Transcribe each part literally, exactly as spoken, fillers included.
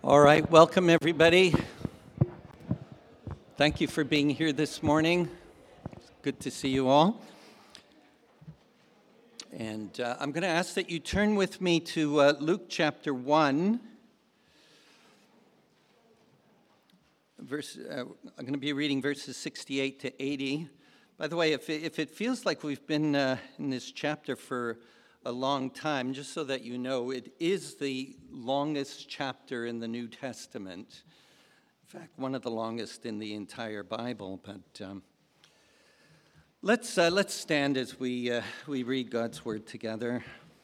All right, welcome everybody. Thank you for being here this morning. It's good to see you all. And uh, I'm going to ask that you turn with me to uh, Luke chapter one. Verse, uh, I'm going to be reading verses sixty-eight to eighty. By the way, if it, if it feels like we've been uh, in this chapter for a long time, just so that you know, it is the longest chapter in the New Testament. In fact, one of the longest in the entire Bible. But um, let's uh, let's stand as we uh, we read God's word together.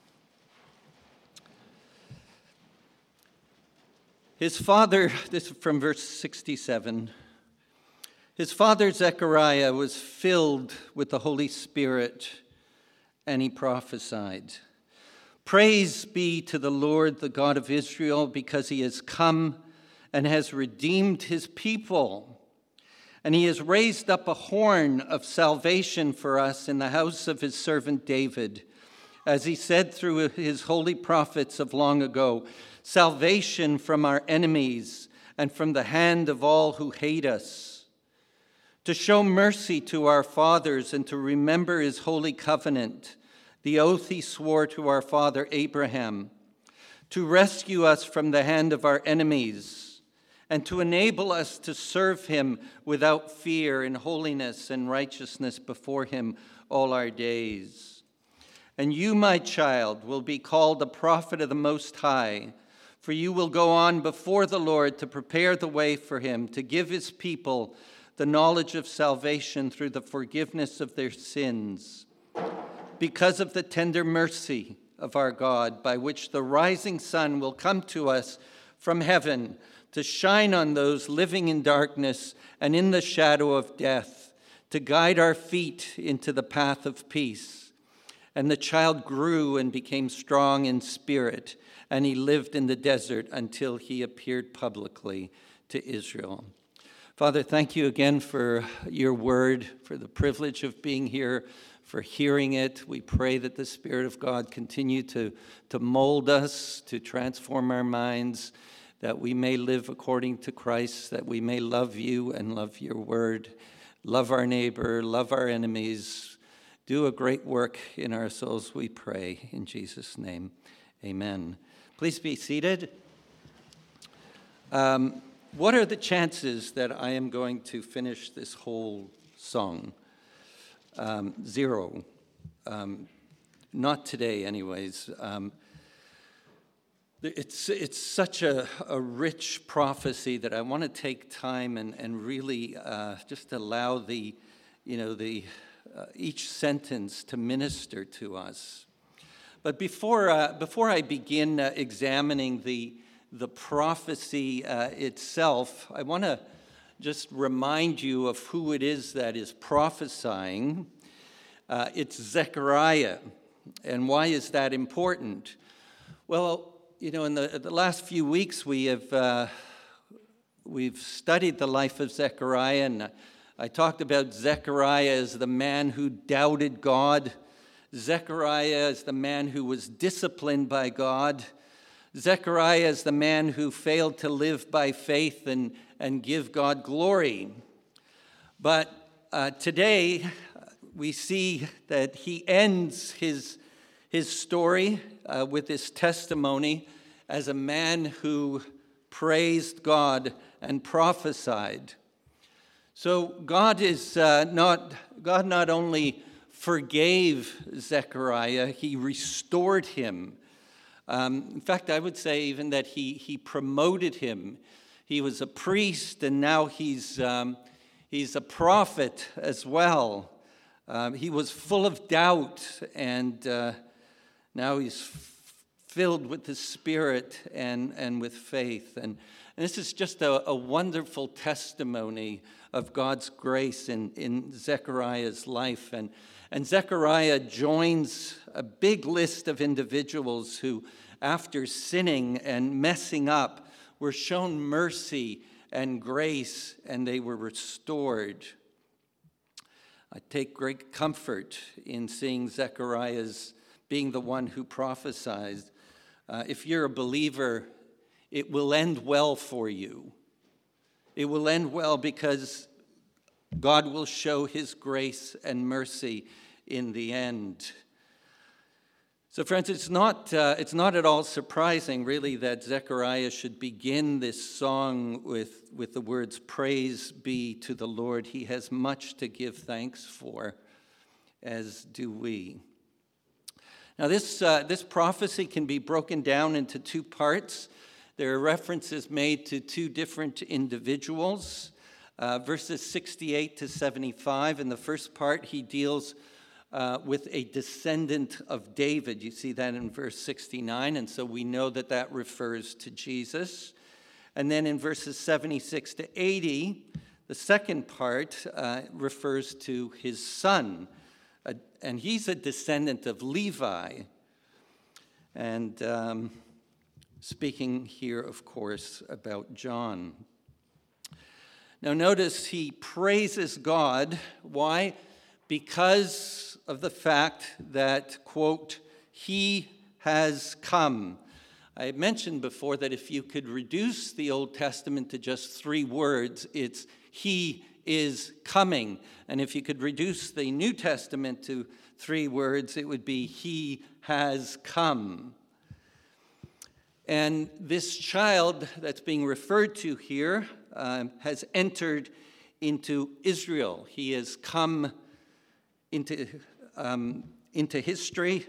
His father, this is from verse sixty-seven. His father Zechariah was filled with the Holy Spirit, and he prophesied, "Praise be to the Lord, the God of Israel, because he has come and has redeemed his people. And he has raised up a horn of salvation for us in the house of his servant David, as he said through his holy prophets of long ago, salvation from our enemies and from the hand of all who hate us, to show mercy to our fathers and to remember his holy covenant, the oath he swore to our father Abraham, to rescue us from the hand of our enemies and to enable us to serve him without fear in holiness and righteousness before him all our days. And you, my child, will be called a prophet of the Most High, for you will go on before the Lord to prepare the way for him, to give his people the knowledge of salvation through the forgiveness of their sins, because of the tender mercy of our God, by which the rising sun will come to us from heaven to shine on those living in darkness and in the shadow of death, to guide our feet into the path of peace. And the child grew and became strong in spirit, and he lived in the desert until he appeared publicly to Israel." Father, thank you again for your word, for the privilege of being here, for hearing it. We pray that the Spirit of God continue to, to mold us, to transform our minds, that we may live according to Christ, that we may love you and love your word, love our neighbor, love our enemies, do a great work in our souls, we pray. In Jesus' name, amen. Please be seated. Um, What are the chances that I am going to finish this whole song? Um, zero. Um, not today, anyways. Um, it's it's such a, a rich prophecy that I want to take time and and really uh, just allow the, you know, the uh, each sentence to minister to us. But before uh, before I begin uh, examining the the prophecy uh, itself, I want to just remind you of who it is that is prophesying. Uh, it's Zechariah. And why is that important? Well, you know, in the, the last few weeks we have uh, we've studied the life of Zechariah, and I talked about Zechariah as the man who doubted God, Zechariah as the man who was disciplined by God, Zechariah is the man who failed to live by faith and, and give God glory. But uh, today we see that he ends his, his story uh, with this testimony as a man who praised God and prophesied. So God is uh, not God not only forgave Zechariah, he restored him. Um, in fact, I would say even that he he promoted him. He was a priest, and now he's um, he's a prophet as well. Um, he was full of doubt, and uh, now he's f- filled with the Spirit and, and with faith. And, and this is just a, a wonderful testimony of God's grace in, in Zechariah's life. And And Zechariah joins a big list of individuals who, after sinning and messing up, were shown mercy and grace, and they were restored. I take great comfort in seeing Zechariah's being the one who prophesied. Uh, if you're a believer it will end well for you. It will end well because God will show his grace and mercy in the end. So friends, it's not, uh, it's not at all surprising, really, that Zechariah should begin this song with, with the words, "Praise be to the Lord. He has much to give thanks for, as do we." Now this, uh, this prophecy can be broken down into two parts. There are references made to two different individuals. Uh, verses sixty-eight to seventy-five, in the first part, he deals uh, with a descendant of David. You see that in verse sixty-nine, and so we know that that refers to Jesus. And then in verses seventy-six to eighty, the second part uh, refers to his son, uh, and he's a descendant of Levi. And um, speaking here, of course, about John. Now notice he praises God. Why? Because of the fact that, quote, he has come. I mentioned before that if you could reduce the Old Testament to just three words, it's he is coming. And if you could reduce the New Testament to three words, it would be he has come. And this child that's being referred to here uh, has entered into Israel. He has come into, um, into history,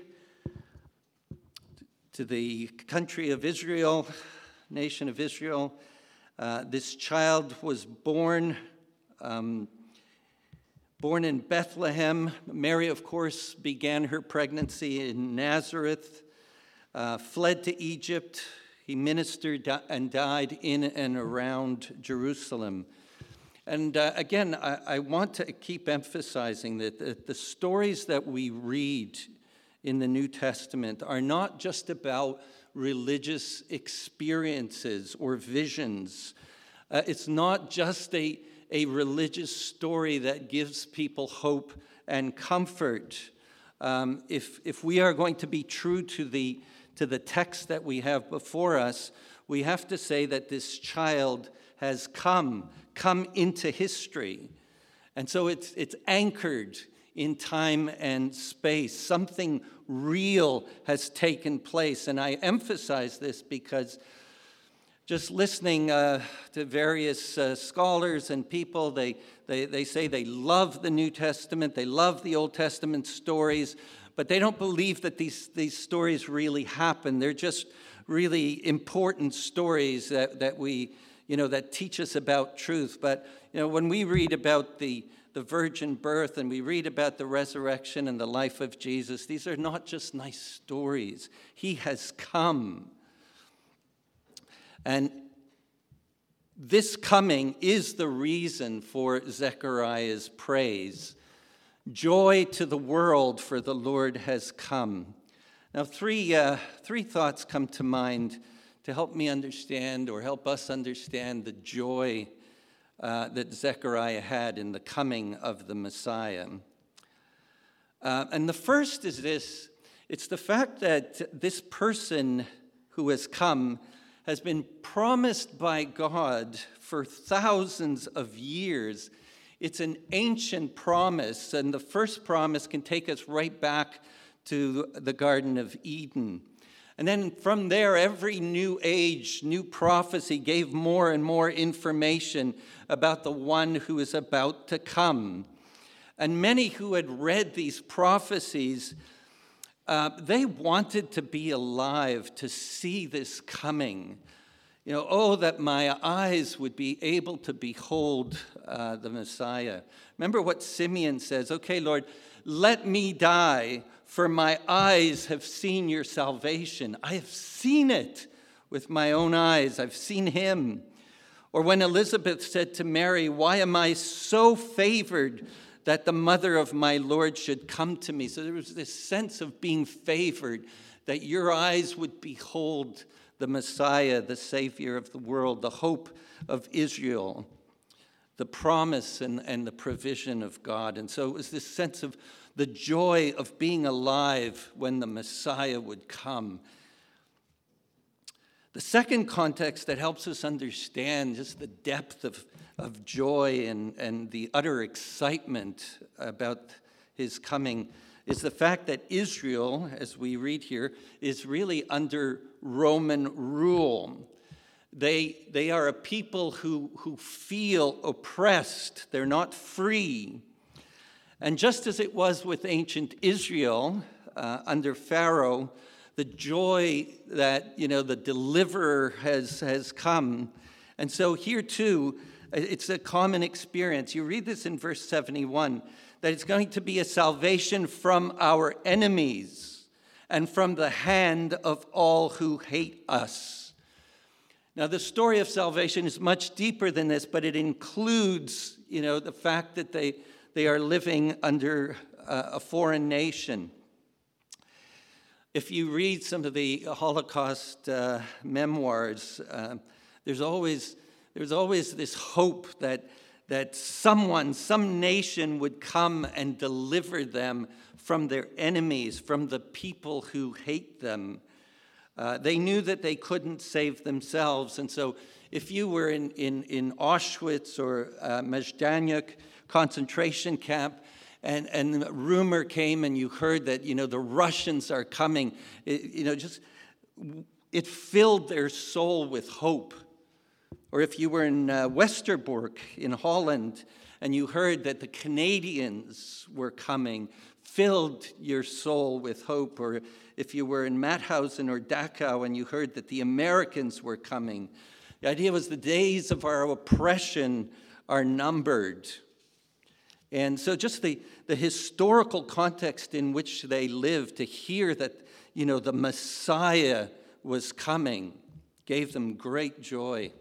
to the country of Israel, nation of Israel. Uh, this child was born, um, born in Bethlehem. Mary, of course, began her pregnancy in Nazareth. Uh, fled to Egypt. He ministered and died in and around Jerusalem. And uh, again, I, I want to keep emphasizing that the, the stories that we read in the New Testament are not just about religious experiences or visions. Uh, it's not just a, a religious story that gives people hope and comfort. Um, if, if we are going to be true to the to the text that we have before us, we have to say that this child has come, come into history. And so it's, it's anchored in time and space. Something real has taken place. And I emphasize this because just listening uh, to various uh, scholars and people, they, they, they say they love the New Testament, they love the Old Testament stories, but they don't believe that these, these stories really happen. They're just really important stories that, that we, you know, that teach us about truth. But, you know, when we read about the, the virgin birth and we read about the resurrection and the life of Jesus, these are not just nice stories. He has come. And this coming is the reason for Zechariah's praise. Joy to the world, for the Lord has come. Now, three, uh, three thoughts come to mind to help me understand or help us understand the joy uh, that Zechariah had in the coming of the Messiah. Uh, and the first is this. It's the fact that this person who has come has been promised by God for thousands of years. It's an ancient promise, and the first promise can take us right back to the Garden of Eden. And then from there, every new age, new prophecy gave more and more information about the one who is about to come. And many who had read these prophecies, uh, they wanted to be alive to see this coming. You know, oh, that my eyes would be able to behold uh, the Messiah. Remember what Simeon says, okay, Lord, let me die, for my eyes have seen your salvation. I have seen it with my own eyes. I've seen him. Or when Elizabeth said to Mary, why am I so favored that the mother of my Lord should come to me? So there was this sense of being favored, that your eyes would behold the Messiah, the Savior of the world, the hope of Israel, the promise and, and the provision of God. And so it was this sense of the joy of being alive when the Messiah would come. The second context that helps us understand just the depth of, of joy and, and the utter excitement about his coming is the fact that Israel, as we read here, is really under Roman rule. They, they are a people who, who feel oppressed. They're not free. And just as it was with ancient Israel uh, under Pharaoh, the joy that, you know, the deliverer has, has come. And so here too, it's a common experience. You read this in verse seventy-one, that it's going to be a salvation from our enemies and from the hand of all who hate us. Now, the story of salvation is much deeper than this, but it includes, you know, the fact that they, they are living under uh, a foreign nation. If you read some of the Holocaust uh, memoirs, uh, there's always there's always this hope that that someone, some nation would come and deliver them from their enemies, from the people who hate them. Uh, they knew that they couldn't save themselves, and so if you were in in, in Auschwitz or uh, Majdanek concentration camp, And, and a rumor came and you heard that, you know, the Russians are coming, it, you know, just, it filled their soul with hope. Or if you were in uh, Westerbork in Holland and you heard that the Canadians were coming, filled your soul with hope. Or if you were in Mauthausen or Dachau and you heard that the Americans were coming, the idea was the days of our oppression are numbered. And so just the, the historical context in which they lived, to hear that, you know, the Messiah was coming, gave them great joy.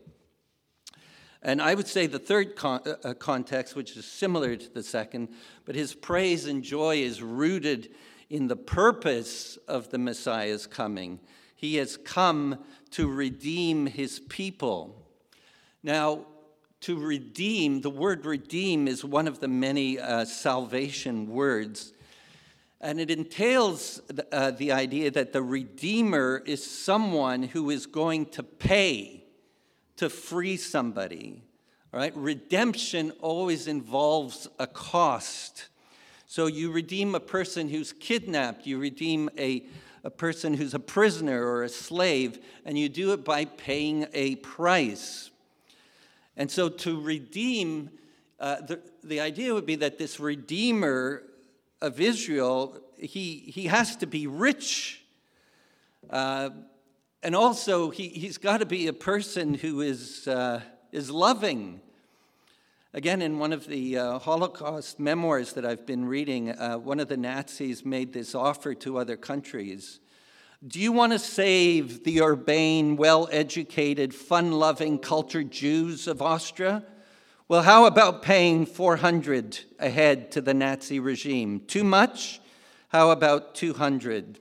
And I would say the third con- uh, context, which is similar to the second, but his praise and joy is rooted in the purpose of the Messiah's coming. He has come to redeem his people. Now, to redeem, the word redeem is one of the many uh, salvation words. And it entails the, uh, the idea that the Redeemer is someone who is going to pay to free somebody. All right? Redemption always involves a cost. So you redeem a person who's kidnapped, you redeem a, a person who's a prisoner or a slave, and you do it by paying a price. And so to redeem, uh, the, the idea would be that this Redeemer of Israel, he, he has to be rich. Uh, and also, he, he's got to be a person who is, uh, is loving. Again, in one of the uh, Holocaust memoirs that I've been reading, uh, one of the Nazis made this offer to other countries. Do you want to save the urbane, well-educated, fun-loving, cultured Jews of Austria? Well, how about paying four hundred a head to the Nazi regime? Too much? How about two hundred?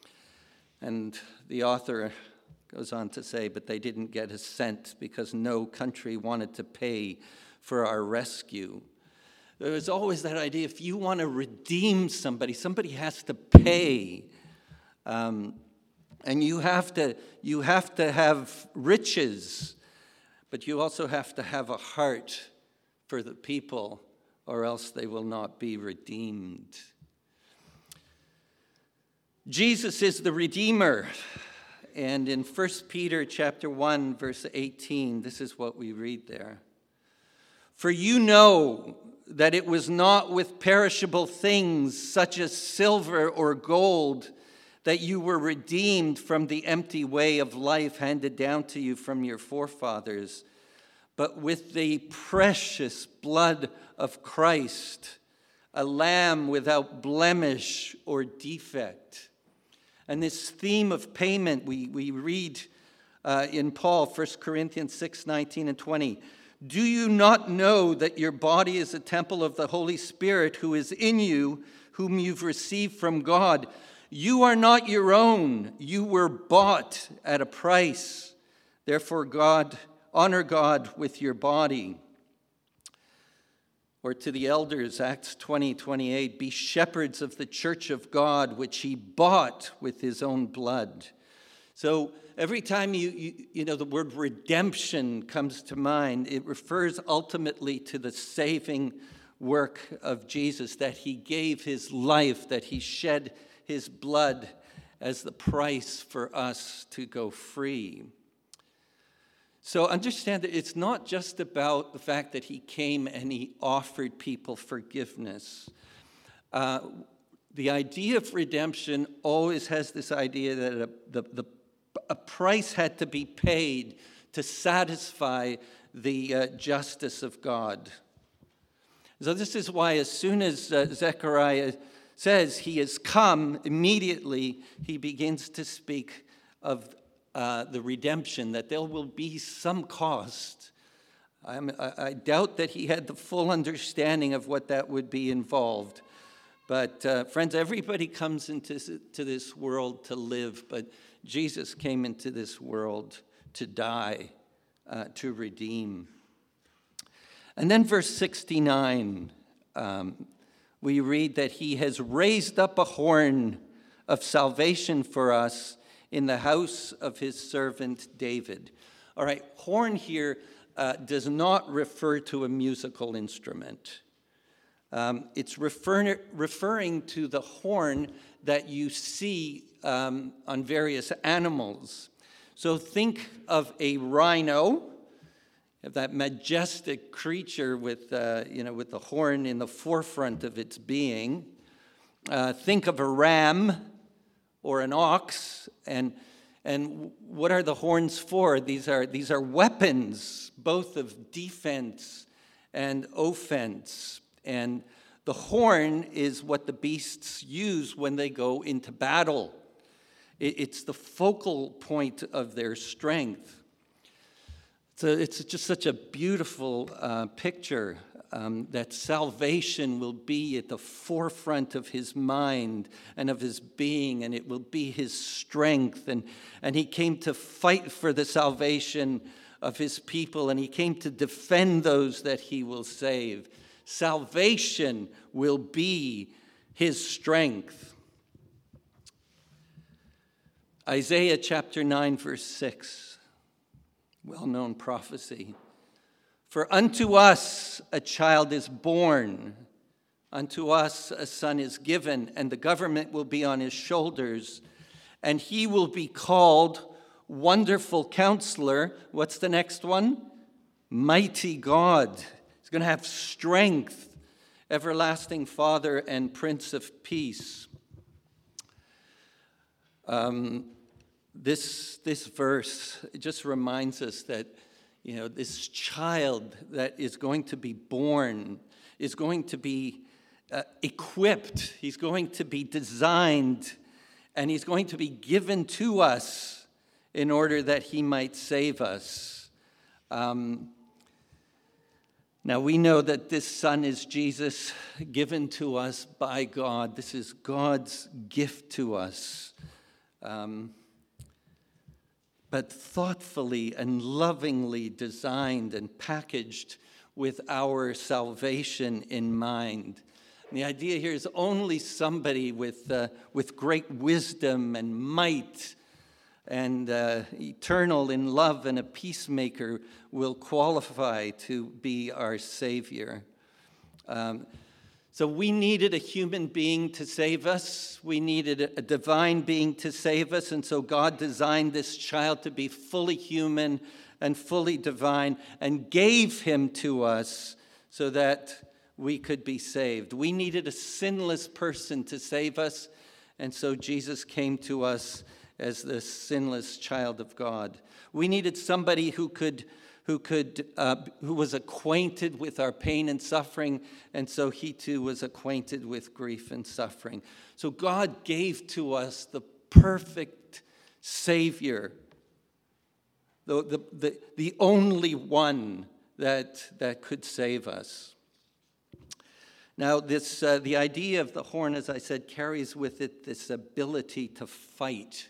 And the author goes on to say, but they didn't get a cent because no country wanted to pay for our rescue. There was always that idea, if you want to redeem somebody, somebody has to pay. Um, And you have to you have to have riches, but you also have to have a heart for the people, or else they will not be redeemed. Jesus is the Redeemer. And in First Peter chapter one, verse eighteen, this is what we read there. For you know that it was not with perishable things such as silver or gold that you were redeemed from the empty way of life handed down to you from your forefathers, but with the precious blood of Christ, a lamb without blemish or defect. And this theme of payment, we, we read uh, in Paul, First Corinthians six, nineteen and twenty. Do you not know that your body is a temple of the Holy Spirit who is in you, whom you've received from God? You are not your own. You were bought at a price. Therefore, God, honor God with your body. Or to the elders, Acts twenty, twenty-eight, be shepherds of the church of God, which he bought with his own blood. So every time you, you, you know, the word redemption comes to mind, it refers ultimately to the saving work of Jesus, that he gave his life, that he shed his blood as the price for us to go free. So understand that it's not just about the fact that he came and he offered people forgiveness. Uh, the idea of redemption always has this idea that a, the, the, a price had to be paid to satisfy the uh, justice of God. So this is why as soon as uh, Zechariah says he has come, immediately he begins to speak of uh, the redemption, that there will be some cost. I'm, I, I doubt that he had the full understanding of what that would be involved. But uh, friends, everybody comes into to this world to live, but Jesus came into this world to die, uh, to redeem. And then verse sixty-nine, um, we read that he has raised up a horn of salvation for us in the house of his servant David. All right, horn here uh, does not refer to a musical instrument. Um, it's refer- referring to the horn that you see um, on various animals. So think of a rhino, that majestic creature with, uh, you know, with the horn in the forefront of its being. Uh, think of a ram or an ox, and and what are the horns for? These are these are weapons, both of defense and offense. And the horn is what the beasts use when they go into battle. It, it's the focal point of their strength. So it's just such a beautiful uh, picture um, that salvation will be at the forefront of his mind and of his being, and it will be his strength. And, and he came to fight for the salvation of his people, and he came to defend those that he will save. Salvation will be his strength. Isaiah chapter nine, verse six. Well-known prophecy. For unto us a child is born, unto us a son is given, and the government will be on his shoulders, and he will be called Wonderful Counselor. What's the next one? Mighty God. He's going to have strength, Everlasting Father, and Prince of Peace. Um, This this verse just reminds us that, you know, this child that is going to be born is going to be uh, equipped. He's going to be designed, and he's going to be given to us in order that he might save us. Um, now, we know that this son is Jesus, given to us by God. This is God's gift to us. Um, but thoughtfully and lovingly designed and packaged with our salvation in mind. And the idea here is only somebody with, uh, with great wisdom and might and uh, eternal in love and a peacemaker will qualify to be our Savior. Um, So we needed a human being to save us. We needed a divine being to save us. And so God designed this child to be fully human and fully divine and gave him to us so that we could be saved. We needed a sinless person to save us. And so Jesus came to us as the sinless child of God. We needed somebody who could who could, uh, who was acquainted with our pain and suffering, and so he too was acquainted with grief and suffering. So God gave to us the perfect Savior, the, the, the, the only one that, that could save us. Now, this uh, the idea of the horn, as I said, carries with it this ability to fight.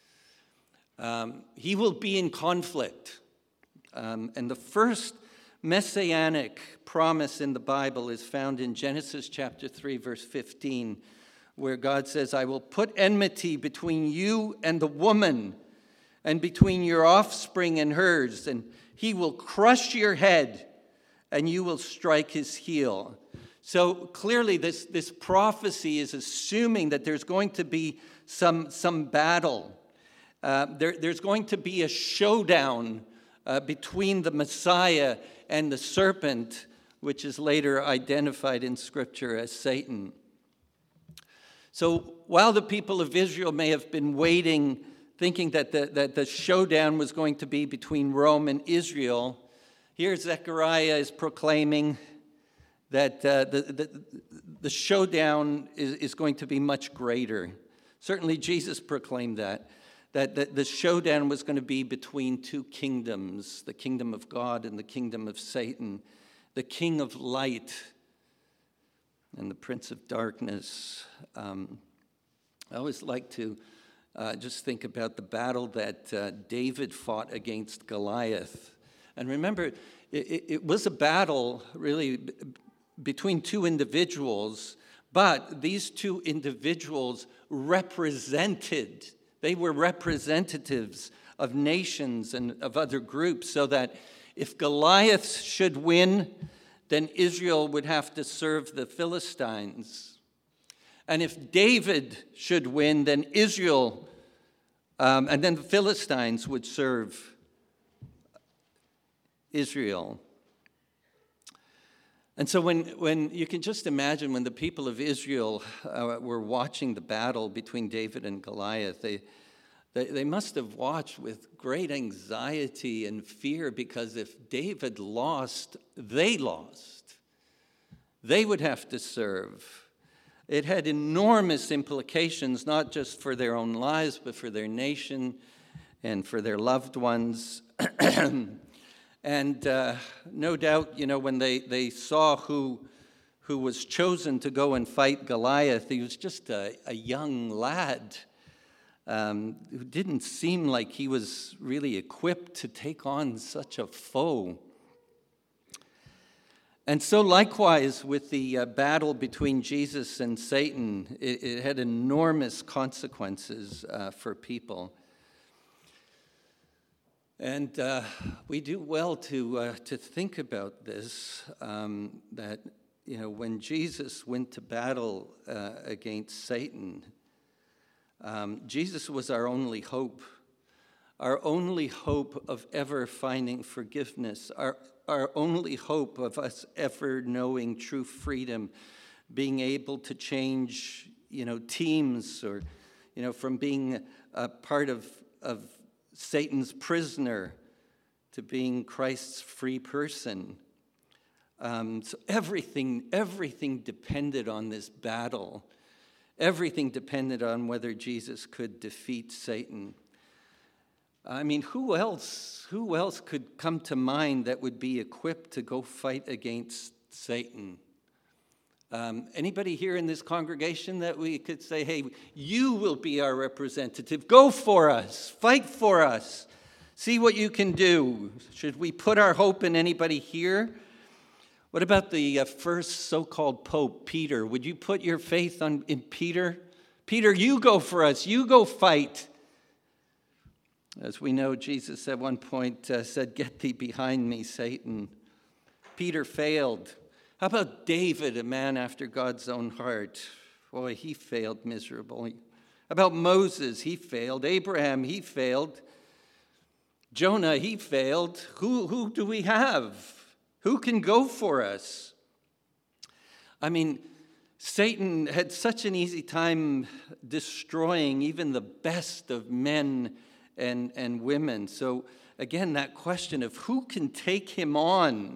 Um, he will be in conflict. Um, and the first messianic promise in the Bible is found in Genesis chapter three, verse fifteen, where God says, I will put enmity between you and the woman, and between your offspring and hers, and he will crush your head, and you will strike his heel. So clearly this, this prophecy is assuming that there's going to be some, some battle. Uh, there, there's going to be a showdown uh, between the Messiah and the serpent, which is later identified in Scripture as Satan. So while the people of Israel may have been waiting, thinking that the, that the showdown was going to be between Rome and Israel, here Zechariah is proclaiming that uh, the, the, the showdown is, is going to be much greater. Certainly Jesus proclaimed that, that, that the showdown was going to be between two kingdoms, the kingdom of God and the kingdom of Satan, the king of light and the prince of darkness. Um, I always like to uh, just think about the battle that uh, David fought against Goliath. And remember, it, it was a battle really b- between two individuals, but these two individuals represented, they were representatives of nations and of other groups, so that if Goliath should win, then Israel would have to serve the Philistines. And if David should win, then Israel, um, and then the Philistines would serve Israel. And so when, when you can just imagine when the people of Israel uh, were watching the battle between David and Goliath, they, they, they must have watched with great anxiety and fear, because if David lost, they lost. They would have to serve. It had enormous implications, not just for their own lives, but for their nation and for their loved ones. And uh, no doubt, you know, when they, they saw who, who was chosen to go and fight Goliath, he was just a, a young lad um, who didn't seem like he was really equipped to take on such a foe. And so likewise with the uh, battle between Jesus and Satan, it, it had enormous consequences uh, for people. And uh, we do well to uh, to think about this, um, that, you know, when Jesus went to battle uh, against Satan, um, Jesus was our only hope, our only hope of ever finding forgiveness, our, our only hope of us ever knowing true freedom, being able to change, you know, teams, or, you know, from being a part of, of Satan's prisoner to being Christ's free person. Um, so everything, everything depended on this battle. Everything depended on whether Jesus could defeat Satan. I mean, who else, who else could come to mind that would be equipped to go fight against Satan? Um, anybody here in this congregation that we could say, hey, you will be our representative. Go for us. Fight for us. See what you can do. Should we put our hope in anybody here? What about the uh, first so-called Pope, Peter? Would you put your faith on, in Peter? Peter, you go for us. You go fight. As we know, Jesus at one point uh, said, get thee behind me, Satan. Peter failed. How about David, a man after God's own heart? Boy, he failed miserably. How about Moses? He failed. Abraham, he failed. Jonah, he failed. Who, who do we have? Who can go for us? I mean, Satan had such an easy time destroying even the best of men and, and women. So again, that question of who can take him on?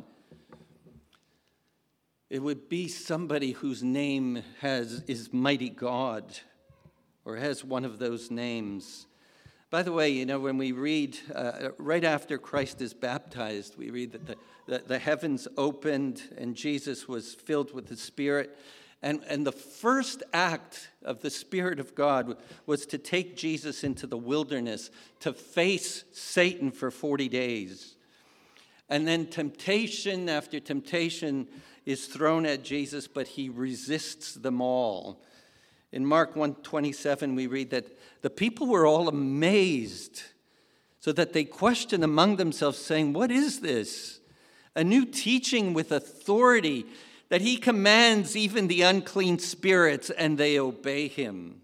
It would be somebody whose name has is Mighty God, or has one of those names. By the way, you know, when we read, uh, right after Christ is baptized, we read that the, the, the heavens opened and Jesus was filled with the Spirit. And, and the first act of the Spirit of God was to take Jesus into the wilderness to face Satan for forty days. And then temptation after temptation is thrown at Jesus, but he resists them all. In Mark one twenty-seven, we read that the people were all amazed so that they questioned among themselves, saying, "What is this? A new teaching with authority, that he commands even the unclean spirits, and they obey him."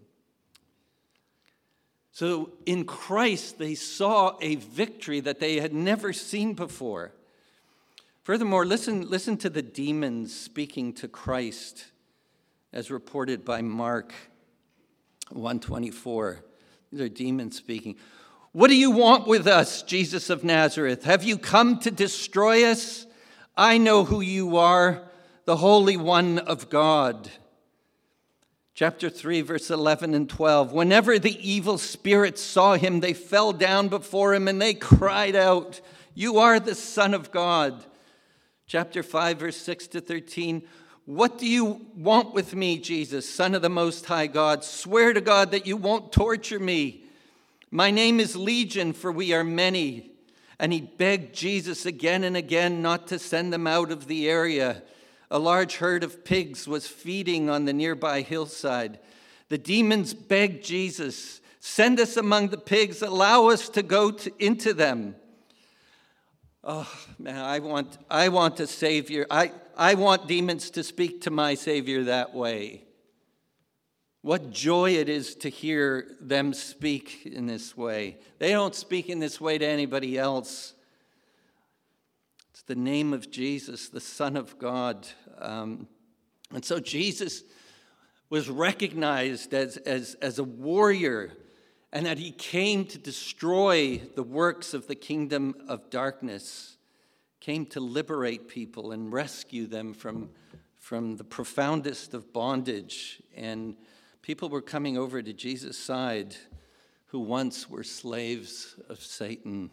So in Christ, they saw a victory that they had never seen before. Furthermore, listen, listen to the demons speaking to Christ, as reported by Mark one twenty-four. These are demons speaking. "What do you want with us, Jesus of Nazareth? Have you come to destroy us? I know who you are, the Holy One of God." Chapter three, verse eleven and twelve. "Whenever the evil spirits saw him, they fell down before him and they cried out, 'You are the Son of God.'" Chapter five, verse six to thirteen. "What do you want with me, Jesus, Son of the Most High God? Swear to God that you won't torture me. My name is Legion, for we are many." And he begged Jesus again and again not to send them out of the area. A large herd of pigs was feeding on the nearby hillside. The demons begged Jesus, "Send us among the pigs, allow us to go to, into them." Oh, man, I want, I want a Savior. I, I want demons to speak to my Savior that way. What joy it is to hear them speak in this way. They don't speak in this way to anybody else. It's the name of Jesus, the Son of God. Um, and so Jesus was recognized as, as, as a warrior, and that he came to destroy the works of the kingdom of darkness, came to liberate people and rescue them from, from the profoundest of bondage. And people were coming over to Jesus' side who once were slaves of Satan.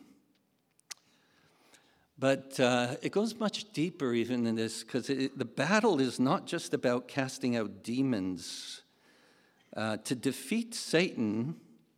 But uh, it goes much deeper even than this, because the battle is not just about casting out demons. Uh, to defeat Satan,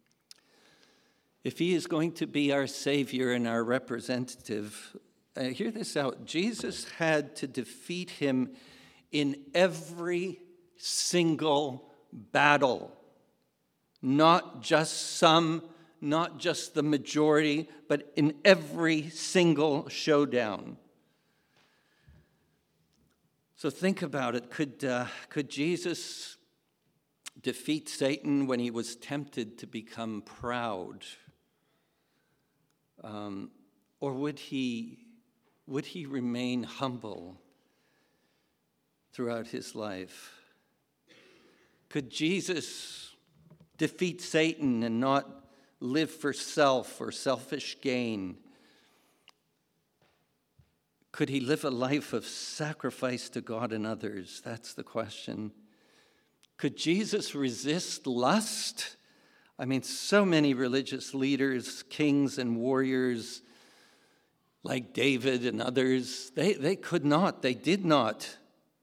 if he is going to be our Savior and our representative, uh, hear this out, Jesus had to defeat him in every single battle, not just some, not just the majority, but in every single showdown. So think about it. Could, uh, could Jesus defeat Satan when he was tempted to become proud? Um, or would he, would he remain humble throughout his life? Could Jesus defeat Satan and not live for self or selfish gain? Could he live a life of sacrifice to God and others? That's the question. Could Jesus resist lust? I mean, so many religious leaders, kings and warriors like David and others, they, they could not, they did not.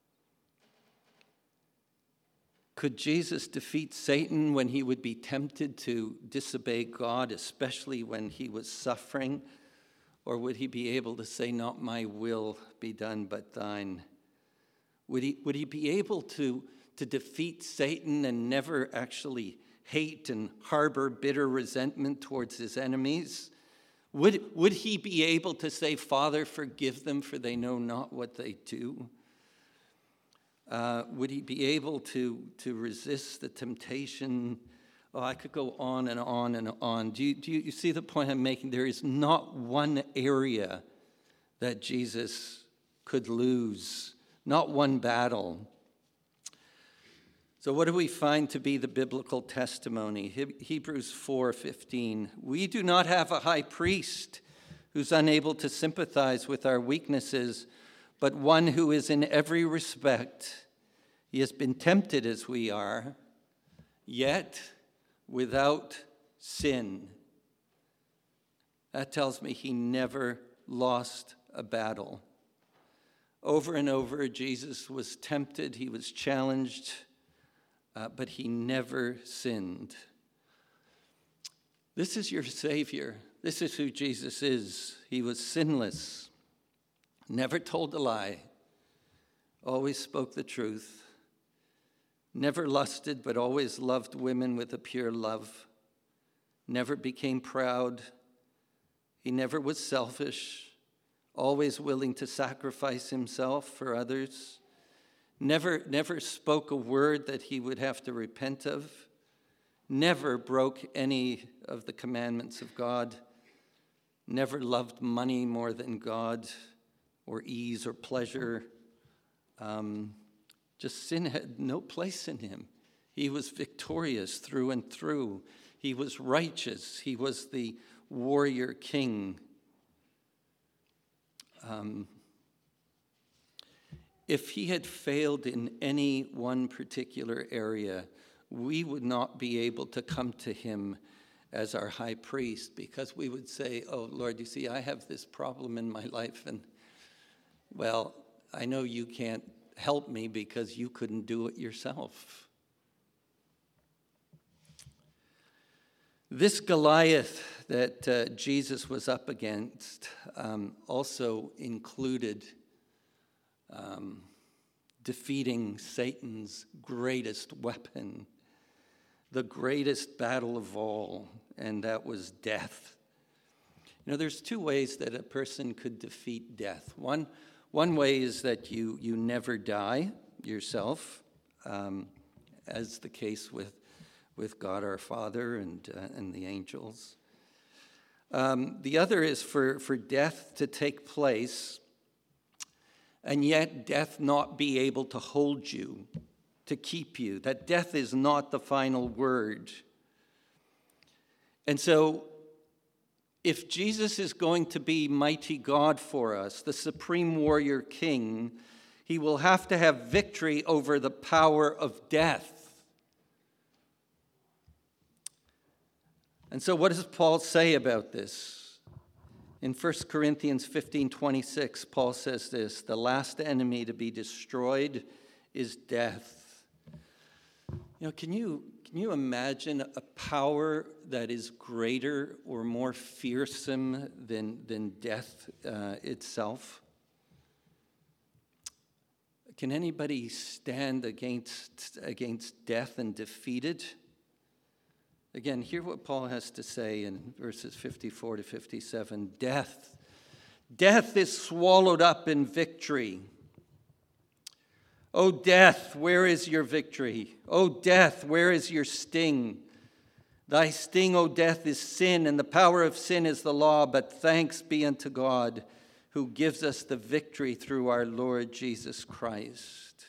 Could Jesus defeat Satan when he would be tempted to disobey God, especially when he was suffering? Or would he be able to say, "Not my will be done, but thine"? Would he, would he be able to, to defeat Satan and never actually hate and harbor bitter resentment towards his enemies? Would, would he be able to say, "Father, forgive them, for they know not what they do"? Uh, would he be able to, to resist the temptation? Oh, I could go on and on and on. Do you, do you, you see the point I'm making? There is not one area that Jesus could lose, not one battle. So what do we find to be the biblical testimony? Hebrews four fifteen. "We do not have a high priest who's unable to sympathize with our weaknesses, but one who is in every respect. He has been tempted as we are, yet without sin." That tells me he never lost a battle. Over and over, Jesus was tempted, he was challenged, uh, but he never sinned. This is your Savior. This is who Jesus is. He was sinless, never told a lie, always spoke the truth, never lusted, but always loved women with a pure love, never became proud, He never was selfish, always willing to sacrifice himself for others. Never, never spoke a word that he would have to repent of. Never broke any of the commandments of God. Never loved money more than God, or ease or pleasure. Um, just sin had no place in him. He was victorious through and through. He was righteous. He was the warrior king. Um, if he had failed in any one particular area, we would not be able to come to him as our high priest, because we would say, oh, Lord, you see, I have this problem in my life, and, well, I know you can't help me because you couldn't do it yourself. This Goliath that uh, Jesus was up against um, also included um, defeating Satan's greatest weapon, the greatest battle of all, and that was death. You know, there's two ways that a person could defeat death. One, one way is that you, you never die yourself, um, as the case with, with God our Father and, uh, and the angels. Um, the other is for, for death to take place, and yet death not be able to hold you, to keep you, that death is not the final word. And so, if Jesus is going to be mighty God for us, the supreme warrior king, he will have to have victory over the power of death. And so what does Paul say about this? In First Corinthians fifteen twenty-six, Paul says this, the last enemy to be destroyed is death. You know, can you, can you imagine a power that is greater or more fearsome than, than death uh, itself? Can anybody stand against, against death and defeat it? Again, hear what Paul has to say in verses fifty-four to fifty-seven. Death, death is swallowed up in victory. O death, where is your victory? O death, where is your sting? Thy sting, O death, is sin, and the power of sin is the law, but thanks be unto God, who gives us the victory through our Lord Jesus Christ.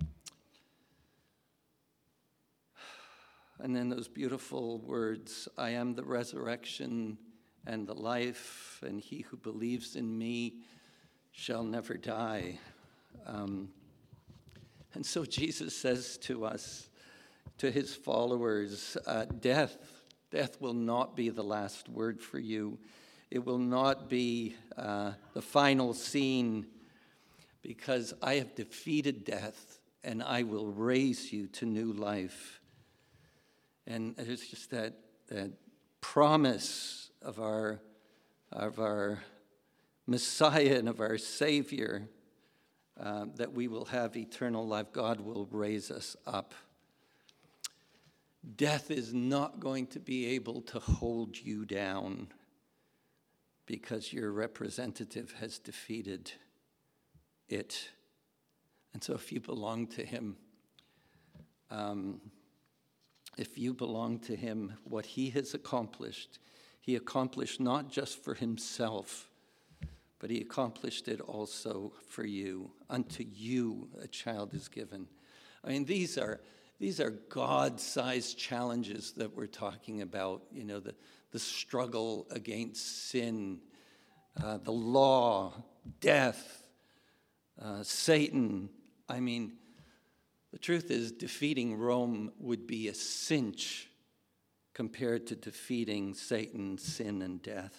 And then those beautiful words, I am the resurrection and the life, and he who believes in me shall never die. Um, And so Jesus says to us, to his followers, uh, death, death will not be the last word for you. It will not be uh, the final scene, because I have defeated death and I will raise you to new life. And it's just that, that promise of our, of our Messiah and of our Savior, Uh, that we will have eternal life. God will raise us up. Death is not going to be able to hold you down because your representative has defeated it. And so if you belong to him, um, if you belong to him, what he has accomplished, he accomplished not just for himself, but he accomplished it also for you. Unto you a child is given. I mean, these are these are God-sized challenges that we're talking about. You know, the, the struggle against sin, uh, the law, death, uh, Satan. I mean, the truth is, defeating Rome would be a cinch compared to defeating Satan, sin, and death.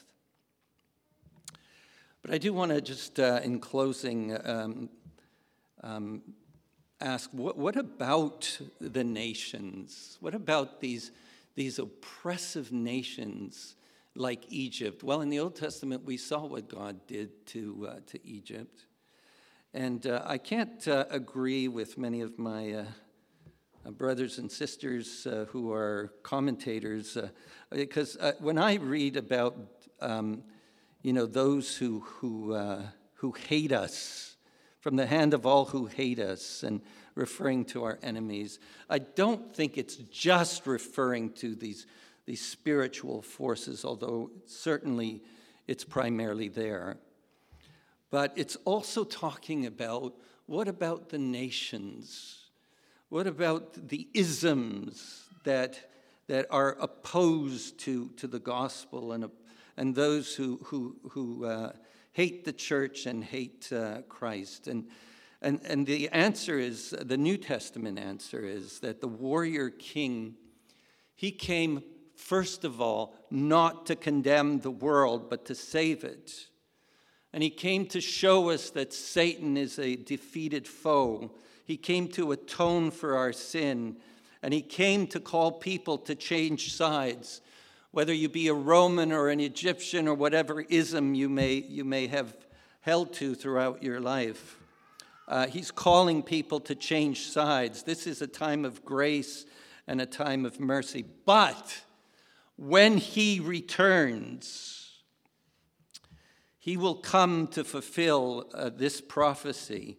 But I do want to just, uh, in closing, um, um, ask, what, what about the nations? What about these, these oppressive nations like Egypt? Well, in the Old Testament, we saw what God did to, uh, to Egypt. And uh, I can't uh, agree with many of my uh, brothers and sisters uh, who are commentators, uh, because uh, when I read about um, you know, those who, who, uh, who hate us, from the hand of all who hate us, and referring to our enemies. I don't think it's just referring to these, these spiritual forces, although certainly it's primarily there. But it's also talking about, what about the nations? What about the isms that, that are opposed to, to the gospel, and, and those who, who, who uh, hate the church and hate uh, Christ? And, and, and the answer is, the New Testament answer is that the warrior king, he came, first of all, not to condemn the world, but to save it. And he came to show us that Satan is a defeated foe. He came to atone for our sin, and he came to call people to change sides, whether you be a Roman or an Egyptian or whatever ism you may, you may have held to throughout your life. Uh, he's calling people to change sides. This is a time of grace and a time of mercy. But when he returns, he will come to fulfill uh, this prophecy.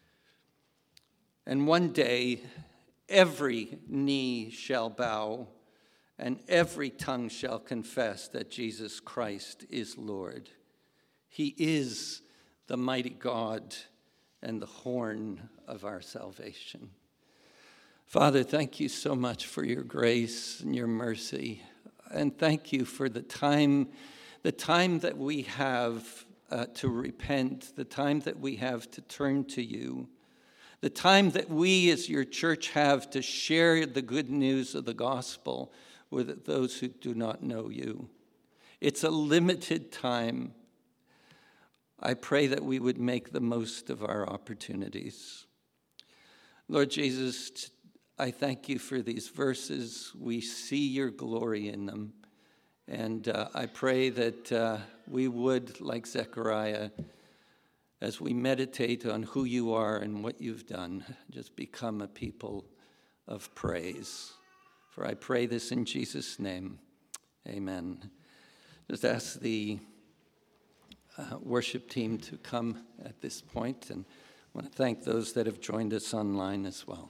And one day, every knee shall bow, and every tongue shall confess that Jesus Christ is Lord. He is the mighty God and the horn of our salvation. Father, thank you so much for your grace and your mercy. And thank you for the time, the time that we have uh, to repent, the time that we have to turn to you, the time that we as your church have to share the good news of the gospel with those who do not know you. It's a limited time. I pray that we would make the most of our opportunities. Lord Jesus, I thank you for these verses. We see your glory in them. And uh, I pray that uh, we would, like Zechariah, as we meditate on who you are and what you've done, just become a people of praise. For I pray this in Jesus' name. Amen. Just ask the uh, worship team to come at this point, and I want to thank those that have joined us online as well.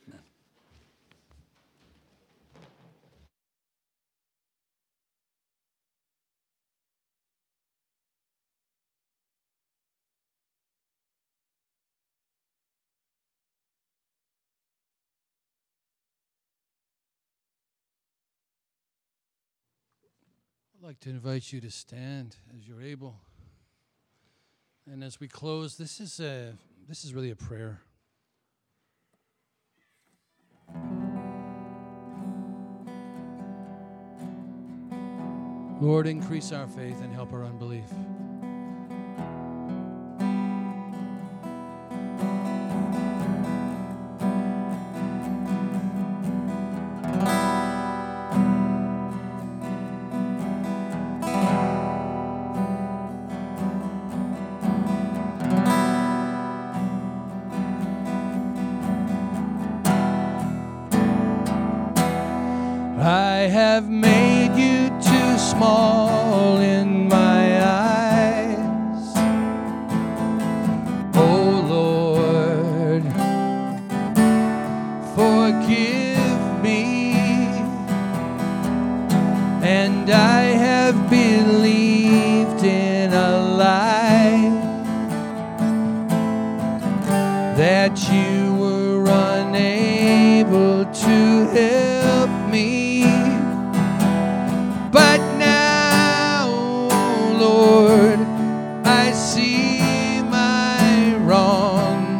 I'd like to invite you to stand as you're able. And as we close, this is a this is really a prayer. Lord, increase our faith and help our unbelief. I have made you too small in my eyes, oh Lord, forgive me, and I have believed in a lie that you were unable to help me. But now, Lord, I see my wrong.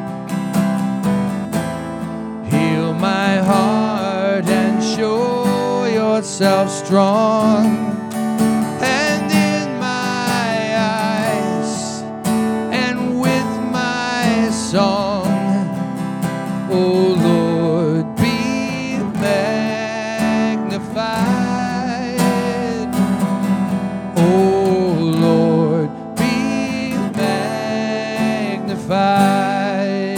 Heal my heart and show yourself strong. And in my eyes and with my song, oh Lord, be magnified. Oh Lord, be magnified.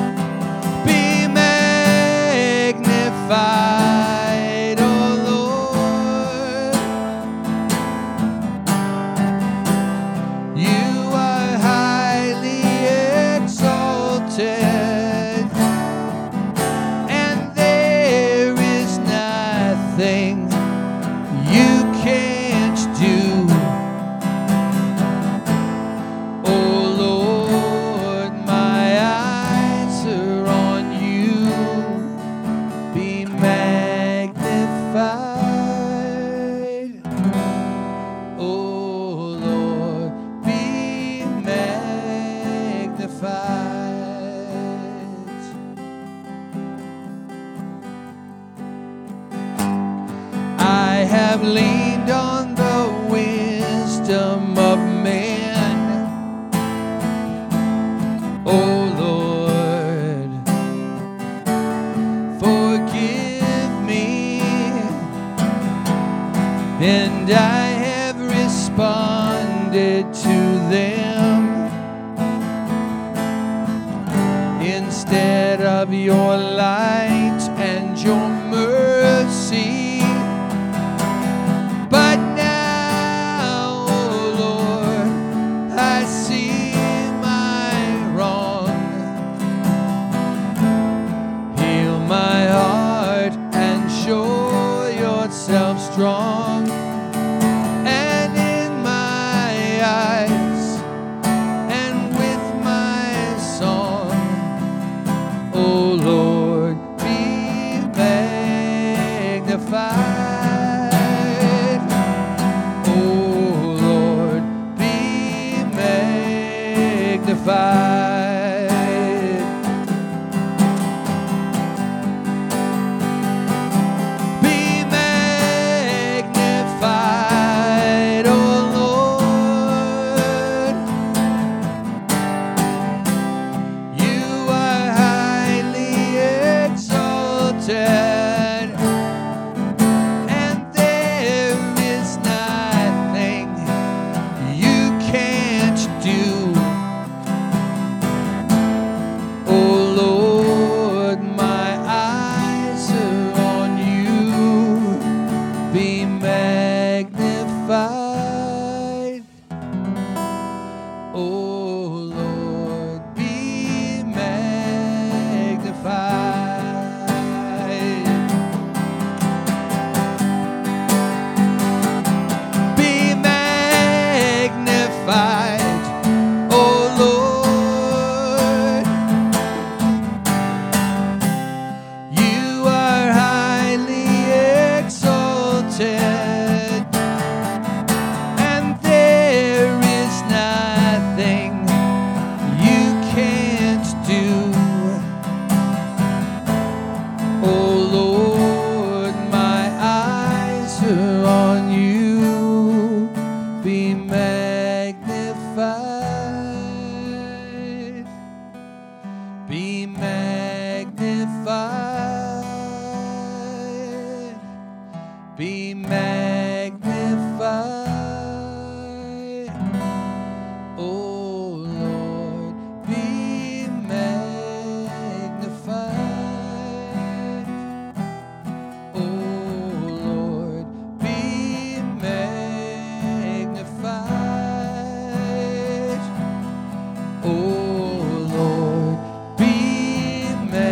Be magnified, oh Lord. depend on the wisdom of man. Oh Lord, forgive me, and I have responded to them instead of your light and your mercy. But now, oh Lord, I see my wrong. Heal my heart and show yourself strong. And in my eyes and with my song, oh Lord, be magnified. Oh Lord, be magnified. Be magnified, oh Lord. You are highly exalted, and there is nothing you can't do. Oh Lord, my eyes are on you. Be magnified. Oh Lord, be magnified. Be magnified, oh Lord. You are highly exalted, and there is nothing you can't do. Oh Lord, my eyes are on you. Be magnified. Be magnified. Be magnified. Oh Lord, be magnified. Oh Lord, be magnified. Oh Lord, be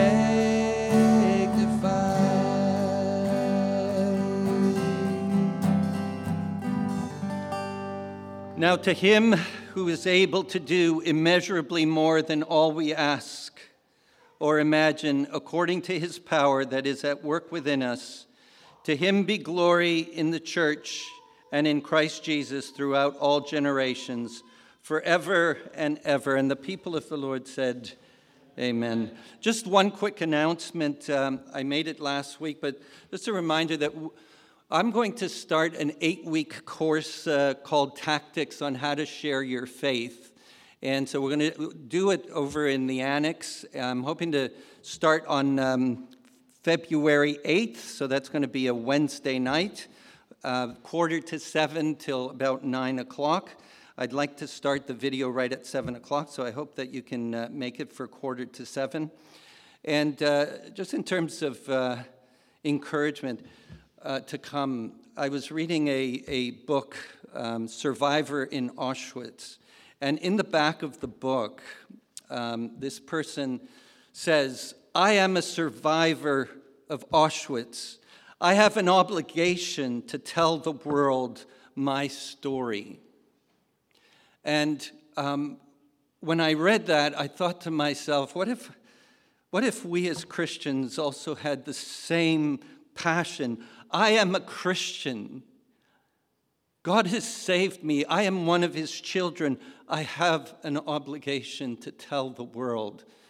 magnified. Now to him who is able to do immeasurably more than all we ask or imagine, according to his power that is at work within us, to him be glory in the church and in Christ Jesus throughout all generations, forever and ever. And the people of the Lord said, amen. Just one quick announcement. Um, I made it last week, but just a reminder that w- I'm going to start an eight-week course uh, called Tactics on How to Share Your Faith. And so we're going to do it over in the annex. I'm hoping to start on um, February eighth, so that's going to be a Wednesday night, uh, quarter to seven till about nine o'clock. I'd like to start the video right at seven o'clock, so I hope that you can uh, make it for quarter to seven. And uh, just in terms of uh, encouragement uh, to come, I was reading a, a book, um, Survivor in Auschwitz. And in the back of the book, um, this person says, I am a survivor of Auschwitz. I have an obligation to tell the world my story. And um, when I read that, I thought to myself, what if, what if we as Christians also had the same passion? I am a Christian. God has saved me. I am one of his children. I have an obligation to tell the world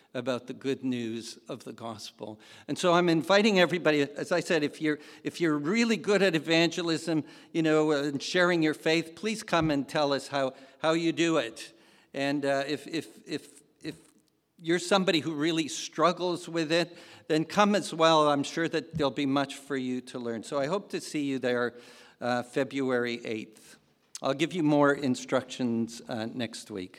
about the good news of the gospel. And so I'm inviting everybody, as I said, if you're if you're really good at evangelism, you know, and sharing your faith, please come and tell us how how you do it. And uh, if if if if you're somebody who really struggles with it, then come as well. I'm sure that there'll be much for you to learn. So I hope to see you there uh, February eighth. I'll give you more instructions uh, next week.